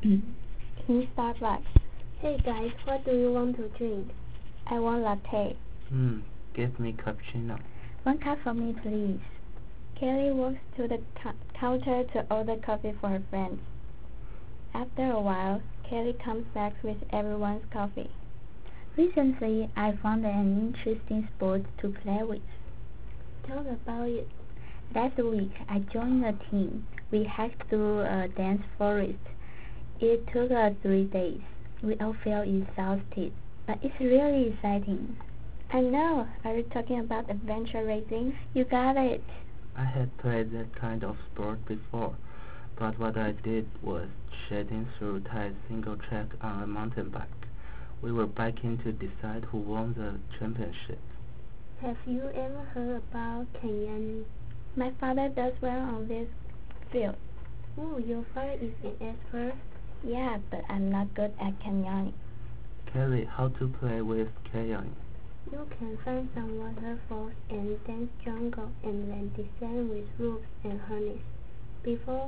In Starbucks. Hey guys, what do you want to drink? I want latte. Give me cappuccino. 1 cup for me, please. Kelly walks to the counter to order coffee for her friends. After a while, Kelly comes back with everyone's coffee. Recently, I found an interesting sport to play with. Tell about it. Last week, I joined a team. We hiked through a dense forest. It took us 3 days. We all felt exhausted, but it's really exciting. I know. Are you talking about adventure racing? You got it. I had played that kind of sport before, but what I did was shedding through tight single track on a mountain bike. We were biking to decide who won the championship. Have you ever heard about canyoning? My father does well on this field. Oh, your father is an expert? Yeah, but I'm not good at canyoning. Kelly, how to play with canyoning? You can find some waterfalls and dense jungle and then descend with ropes and harness. Before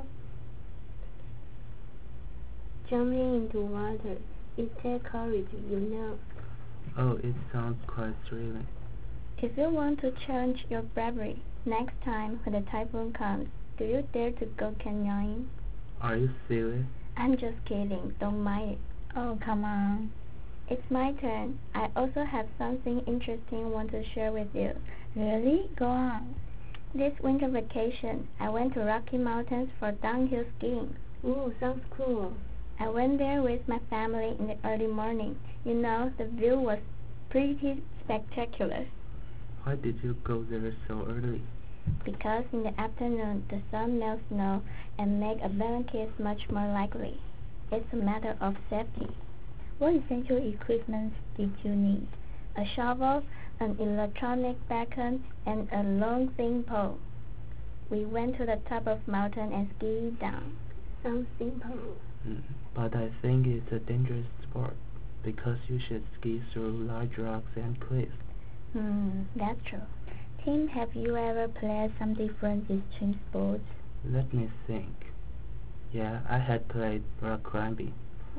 jumping into water, it takes courage, you know. Oh, it sounds quite thrilling. If you want to challenge your bravery, next time when the typhoon comes, do you dare to go canyoning? Are you serious? I'm just kidding, don't mind it. Oh, come on. It's my turn. I also have something interesting I want to share with you. Really? Go on. This winter vacation, I went to Rocky Mountains for downhill skiing. Ooh, sounds cool. I went there with my family in the early morning. You know, the view was pretty spectacular. Why did you go there so early? Because in the afternoon, the sun melts snow and makes a bad case much more likely. It's a matter of safety. What essential equipment did you need? A shovel, an electronic beacon, and a long thin pole. We went to the top of mountain and skied down. Sounds simple. But I think it's a dangerous sport, because you should ski through large rocks and cliffs. That's true. Tim, have you ever played some different extreme sports? Let me think. Yeah, I had played rock climbing.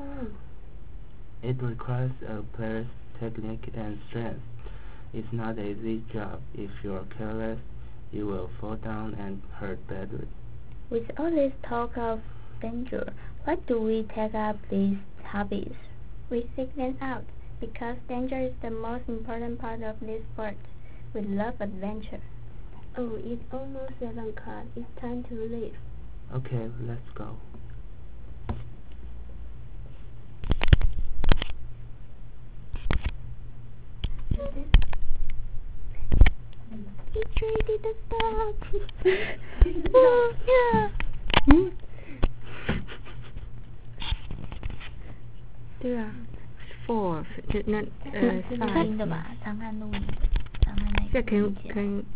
It requires a player's technique and strength. It's not an easy job. If you're careless, you will fall down and hurt badly. With all this talk of danger, why do we take up these hobbies? We seek them out, because danger is the most important part of this sport. We love adventure. Oh, it's almost 7 o'clock. It's time to leave. Okay, let's go. It's ready to stop. Oh, yeah. 对啊 ，4 那录音的吧？常看录音的，常看那个。 这可以